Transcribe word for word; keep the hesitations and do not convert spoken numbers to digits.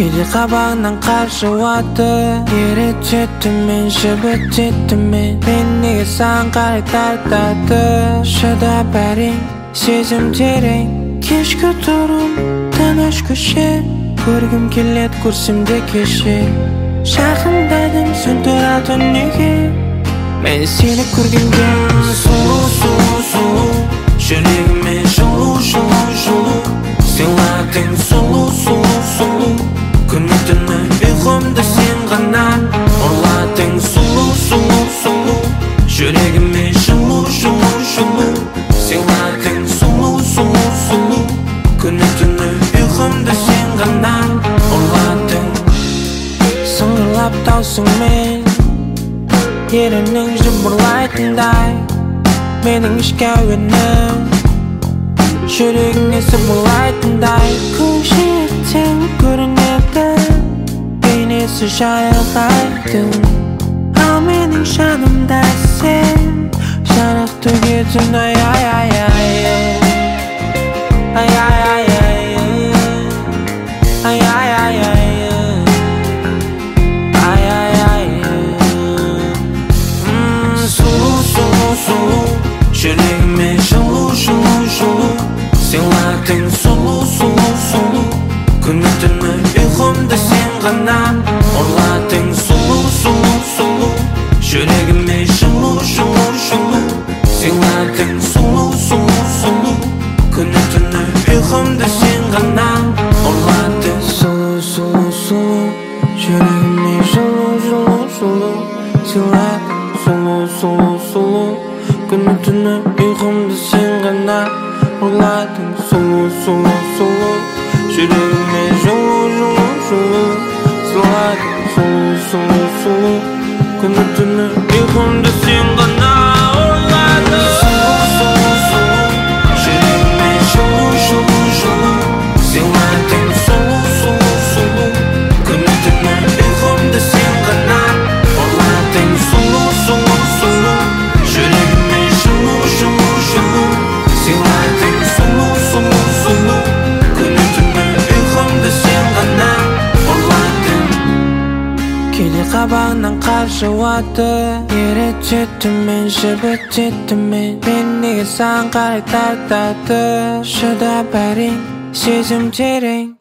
Kedi qabağından qarşı watı Yere çettimin, şibit çettimin Beni san qaray tartadı Şada bäring, sezim tereň Keşke turum, tanaş köşe Görgüm kellet kursimde keşe Şahındadım, sen turatın nege Meni seni körgümge Sulu, sulu, sulu Şeregime şulu, şulu, şulu Sen latın sulu, sulu, sulu Күнүтүнө уйкумда сен гана Орлатың сулуу, сулуу, сулуу Жүрегиме жылуу, жылуу, жылуу Сен latың сулуу, сулуу, сулуу Күнүтүнө уйкумда сен гана Орлатың Сыңгырлап таусың мен Еринең жыбырлайтындай Менің ишке өөнүм Жүрегиңе сыбырлайтындай Көшеттен көрінеді Бейнесі жайылғайдың Ал менің жанымда сен Жарық төгетін ай ай ай ай Ай ай ай ай Ай ай ай ай Ай ай ай Сұлу, сұлу, сұлу Жүрегіме жылу, жылу, жылу Sen latın sulu, sulu, sulu Күнүтүнө уйкумда сен гана Орладың сулуу, сулуу, сулуу Жүрегиме жылуу, жылуу, жылуу Sen latың сулуу, сулуу, сулуу Күнүтүнө уйкумда сен гана Орладың сулуу, сулуу, сулуу Жүрегиме жылуу, жылуу, жылуу Sen latың сулуу, сулуу, сулуу Күнүтүнө уйкумда сен гана Orladың sulu, sulu, sulu Жүрегіме жылу, жылу, жылу Сыйладың sulu, sulu, sulu Күні-түні ұйқымда сен ғана Орладың sulu, sulu, sulu Жүрегіме жылу, жылу, жылу Сыйладың sulu, sulu, sulu Күні-түні ұйқымда сен ғана Орладың sulu, sulu, sulu Жүрегіме жылу, жылу, жылу Сыйладың sulu, sulu, sulu Күні-түні ұйқымда сен ғана Орладың Кеде qabağından qarşı watı Yere çettimin, şibit çettimin Beni san qaray tartadı Şada bäring, sezim tereň